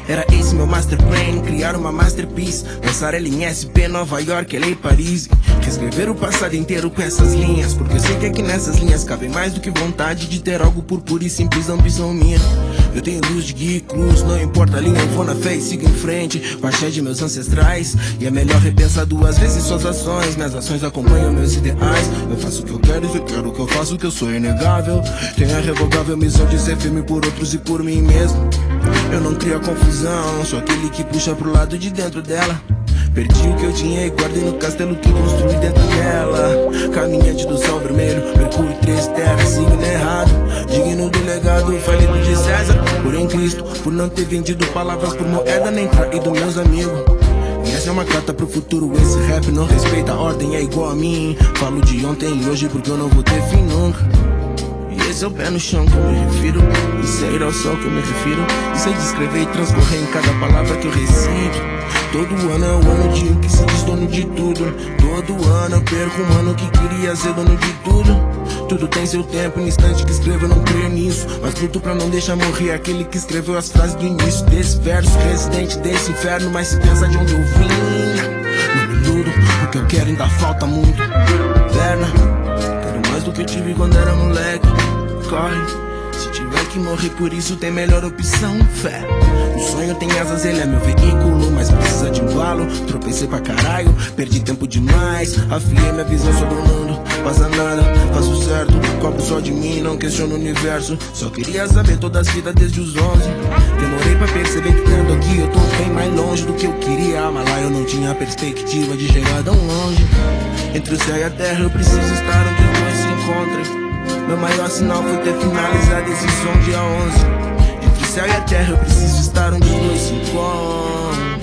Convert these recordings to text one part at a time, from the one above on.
Era esse meu master plan, criar uma masterpiece. Passarela em SP, Nova York, LA, Paris. Reescrever o passado inteiro com essas linhas, porque eu sei que aqui nessas linhas cabe mais do que vontade de ter algo por pura e simples ambição minha. Eu tenho luz de guia e cruz, não importa a linha, eu vou na fé e sigo em frente, com a axé de meus ancestrais. E é melhor repensar duas vezes suas ações. Minhas ações acompanham meus ideais. Eu faço o que eu quero e eu quero o que eu faço, o que eu sou inegável. Tenho a revogável missão de ser firme por outros e por mim mesmo. Eu não crio a confusão, sou aquele que puxa pro lado de dentro dela. Perdi o que eu tinha e guardei no castelo que construí dentro dela. Caminhante do sol vermelho, Mercúrio, 3 terras, signo errado. Digno do legado, falido de César. Porém Cristo, por não ter vendido palavras por moeda, nem traído meus amigos. E essa é uma carta pro futuro, esse rap não respeita a ordem, é igual a mim. Falo de ontem e hoje porque eu não vou ter fim nunca. E esse é o pé no chão que eu me refiro, isso é ir ao sol que eu me refiro. Isso é descrever e transcorrer em cada palavra que eu recito. Todo ano é o ano de um que se diz dono de tudo. Todo ano eu perco um ano que queria ser dono de tudo. Tudo tem seu tempo, no instante que escrevo eu não creio nisso, mas luto pra não deixar morrer aquele que escreveu as frases do início desse verso. Residente desse inferno, mas se pensa de onde eu vim. Não me iludo, o que eu quero ainda falta muito. Perna, quero mais do que eu tive quando era moleque. Corre, se tiver que morrer por isso tem melhor opção, fé. O sonho tem asas, ele é meu veículo, mas precisa de um valo. Tropecei pra caralho, perdi tempo demais. Afiei minha visão sobre o mundo, passa nada, faço certo. Cobro só de mim, não questiono o universo. Só queria saber toda a vida desde os 11. Demorei pra perceber que estando aqui eu tô bem mais longe do que eu queria. Mas lá eu não tinha perspectiva de chegar tão longe. Entre o céu e a terra eu preciso estar onde os dois se encontrem. Meu maior sinal foi ter finalizado esse som dia 11. Entre o céu e a terra eu preciso estar onde os dois se encontram.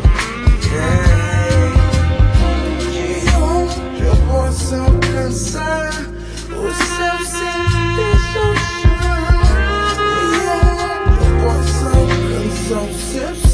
Que eu possa alcançar o céu sem deixar o chão. Que eu possa alcançar o céu